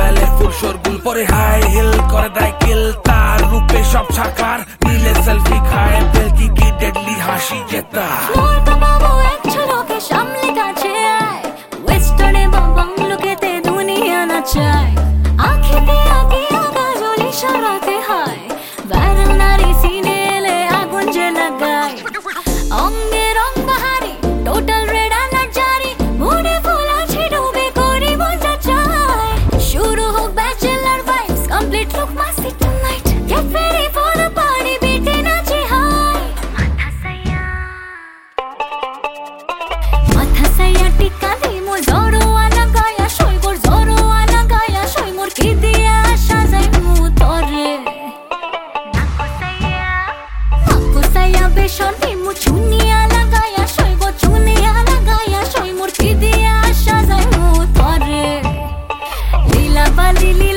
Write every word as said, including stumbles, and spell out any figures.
ফেলে ফুল শোরগুল পরে high heel করে দেয় কিল তার রূপে সব ছাকার নীলে সেলফি খায় বেলকি কি ডেডলি হাসি জেতা সামলে কাছে আয় ওয়েস্টার্নে বা বাংলোকেতে দুনিয়া নাচায় আঁখিতে আঁকি আগা জলি সারাতে হয় ভাইরাল নারী সিনে এলে আগুন যে লাগায় অঙ্গে রং বাহারি টোটাল রেড অ্যালার্ট জারি মনে ফুল আছে ডুবে করি বোঝা চায় শুরু হোক ব্যাচেলার ভাইবস কমপ্লিট লুক মাসি tonight get ready for the party বিটে নাচে হাই মাথা সাইয়া মাথা সাইয়া টিকা দি মোর জড়ো আলা গায়া সই মোর জড়ো আলা গায়া সই মোর কি দিয়া সাজাই মু তরে নাকো সাইয়া নাকো সাইয়া বেশন দি মু চুনিয়া লাগায়া সই গো চুনিয়া লাগায়া সই মোর কি দিয়া সাজাই মু তরে লীলা বালি